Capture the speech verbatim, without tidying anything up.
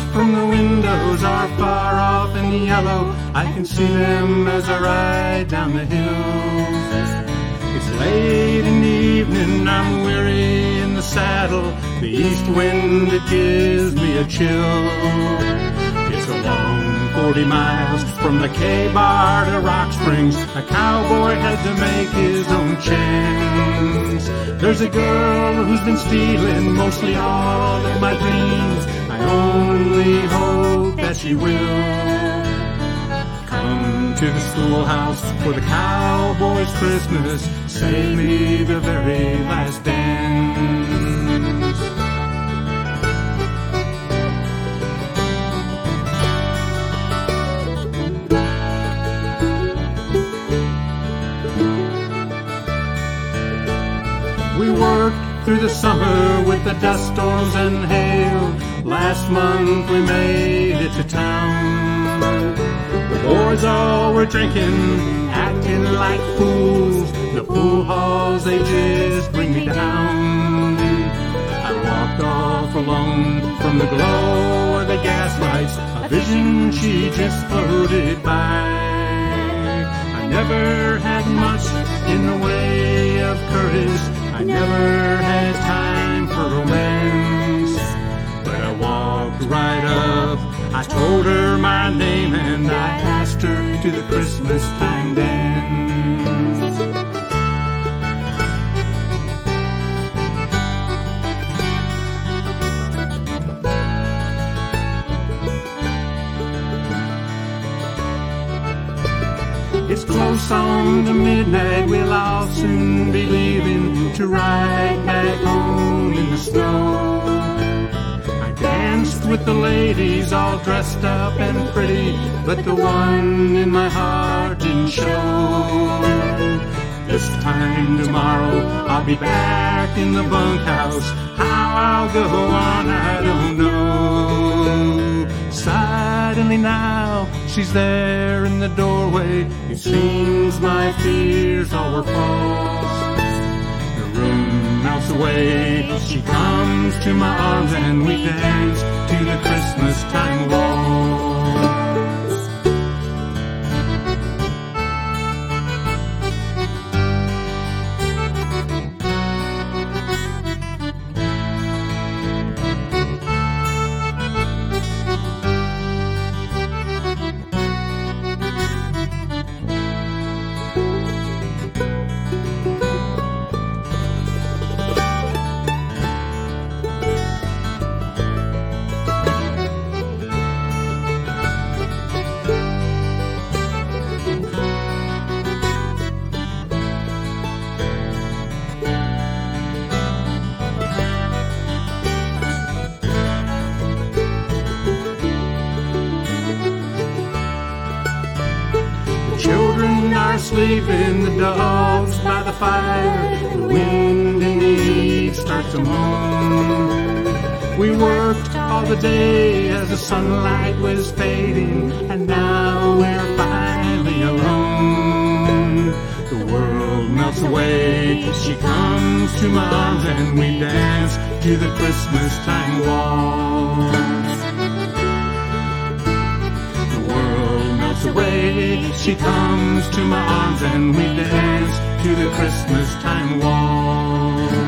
from the windows are far off and yellow. I can see them as I ride down the hill. It's late in the evening, I'm weary in the saddle. The east wind, it gives me a chill. It's a long forty miles from the K-Bar to Rock Springs. A cowboy had to make his own chance. There's a girl who's been stealing mostly all of my dreams. I only hope that she will come to the schoolhouse for the cowboy's Christmas. Save me the very last dance. We worked through the summer with the dust storms and hail. Last month we made it to town. The boys all were drinking, acting like fools. The pool halls, they just bring me down. I walked off alone from the glow of the gas lights. A vision, she just floated by. I never had much in the way of courage. I never had time for romance. But I walked right up, I told her my name, and I asked her to the Christmas time dance. It's close on to midnight, we'll all soon be leaving to ride back home in the snow. I danced with the ladies all dressed up and pretty, but the one in my heart didn't show. This time tomorrow I'll be back in the bunkhouse. How I'll go on I don't know. Suddenly now she's there in the doorway. It seems my fears all were false. The room melts away. She comes to my arms and we dance to the Christmas time waltz. Children are sleeping, the dogs by the fire. The wind in the east starts to moan. We worked all the day as the sunlight was fading, and now we're finally alone. The world melts away, she comes to my arms and we dance to the Christmas time waltz. Away, she comes to my arms and we dance to the Christmas time waltz.